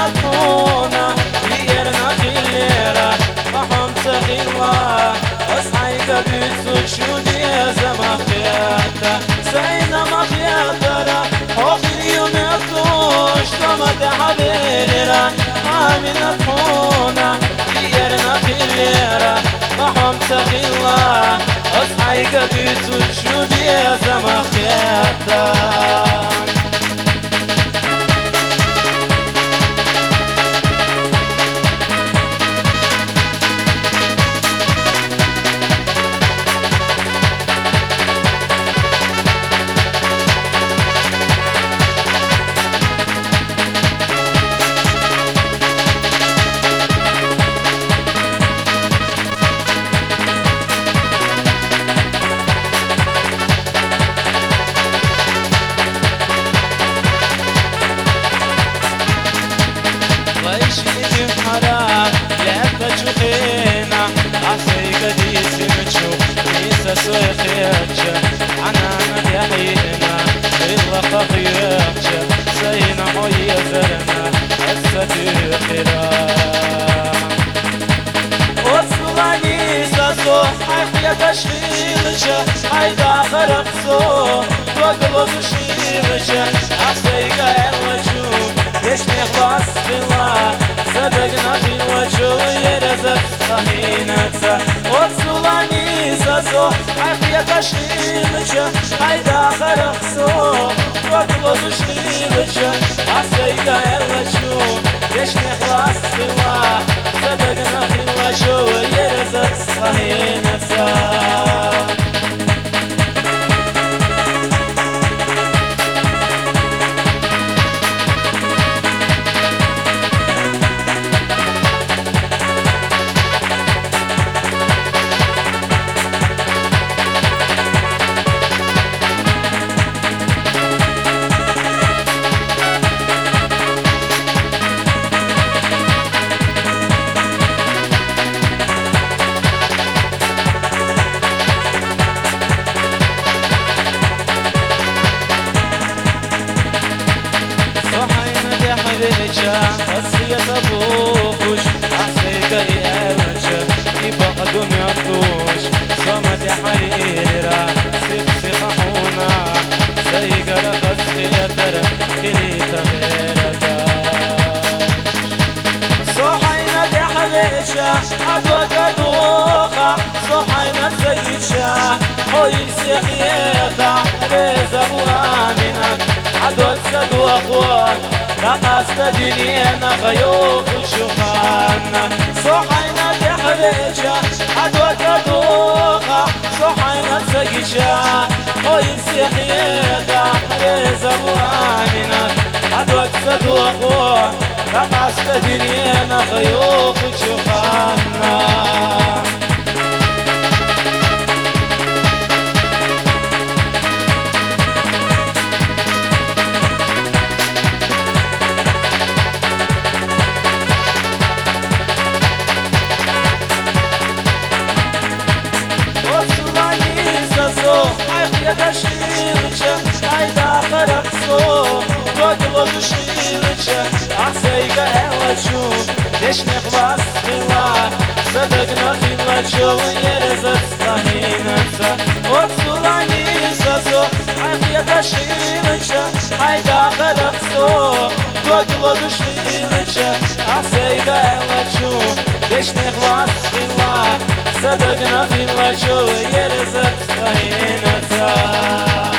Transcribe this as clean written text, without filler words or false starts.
طحونة غيرنا في الليلة رحمت الله أصحيك بتشودي يا زمخياتا سعينا مخياتنا أخي يوم يطوش طمت حبيلنا آمن طحونة غيرنا في الليلة رحمت الله أصحيك بتشودي يا زمخياتا شوخينا عسيك ديس متشوف ليس سويخياتش عنانا يحيينا إلا خطياتش سينا حوية زرنا الستير خيرا وصلاني ساسو حيث تشغيلش حيدا خرق سو وقلب شيلش عسيك يلا شوف ليش نخلص بالله صدقنا في الوجه يرزق صهينة وصلاني ساسو حيث تشغيلش حيدا خرق سو وقلب شيلش عسيك يلا شوف ليش نخلص بالله صدقنا في الوجه يرزق صهينة أصلي تبوخش عسيك يأمش يبقى دنيا طوش صمت يا حريرة سيبسي خحونا سيقى لقصي يتر كليتا غيرتا صحينا دي حبيشة عدوك دوخة صحينا زيشة حوي سيخيتا ريزا وآمنك عدوك سدو أخوان رقصت دنيانا غيوب وشوخانا صحينا تحريجا عدوك دوخة صحينا تسيجا وينسي حياتا ريزا وآمنا عدوك تدوخوا رقصت دنيانا غيوب وشوخانا تشيلش هيدا خرق صوت وقلب شيلش عسيك هلا تشوف ليش نخلص بالله صدقنا في الوجه يرزق صهينة وصلاني ساسو عافية تشيلش هيدا خرق صوت وقلب شيلش عسيك هلا تشوف ليش نخلص بالله صدقنا في الوجه يرزق صهينة